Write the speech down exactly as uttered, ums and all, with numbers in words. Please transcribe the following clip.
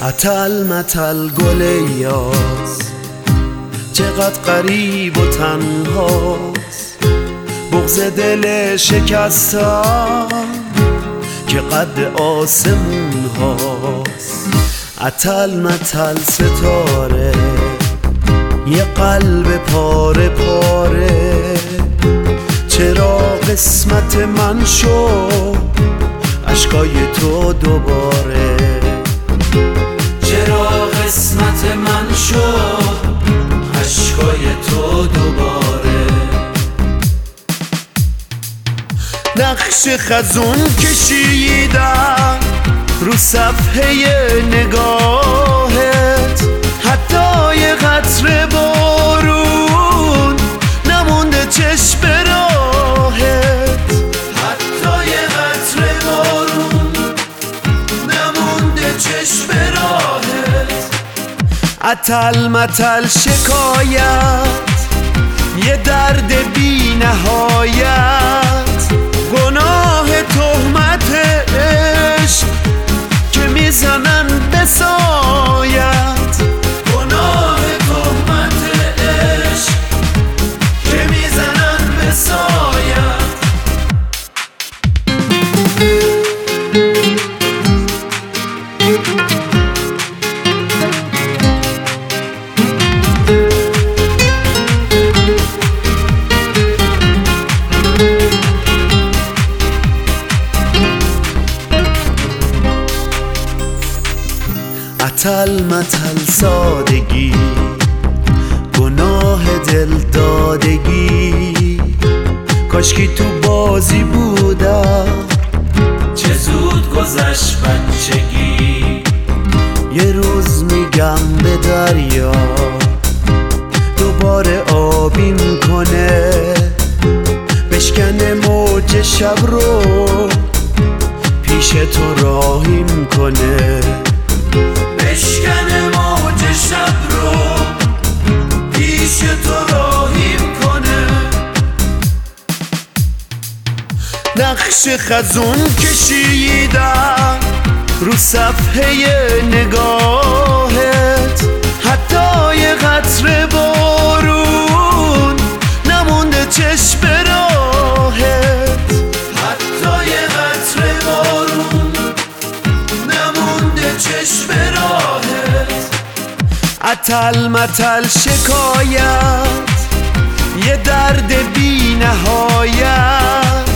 اتل متل گل یاس چقدر غریب و تنهاست، بغض دل شکستم که قد آسمون هاست. اتل متل ستاره یه قلب پاره پاره، چرا قسمت من شد اشکای تو دوباره، چرا قسمت من شد اشکای تو دوباره. نقش خزون کشیدم رو صفحه نگاهت، حتی یه قطره بارون نمونده چشم راهت، حتی یه قطره بارون نمونده چشم راهت. اتل متل شکایت یه درد بی نهایت، گناه تهمت عشق که میزنن به سایت، گناه تهمت عشق که میزنن به سایت. اتل متل سادگی گناه دل دادگی، کاشکی تو بازی بودم چه زود گذشت بچگی. یه روز میگم به دریا دوباره آبیم کنه، بشکنه موج شب رو پیش تو راهیم کنه، بشکنه موج شب رو پیش تو راهیم کنه. نقش خزون کشیدم رو صفحه نگاهت، حتی یه قطره بارون نمونده چشم راهت، حتی یه قطره بارون نمونده چشم راهت. اتل متل شکایت یه درد بی نهایت،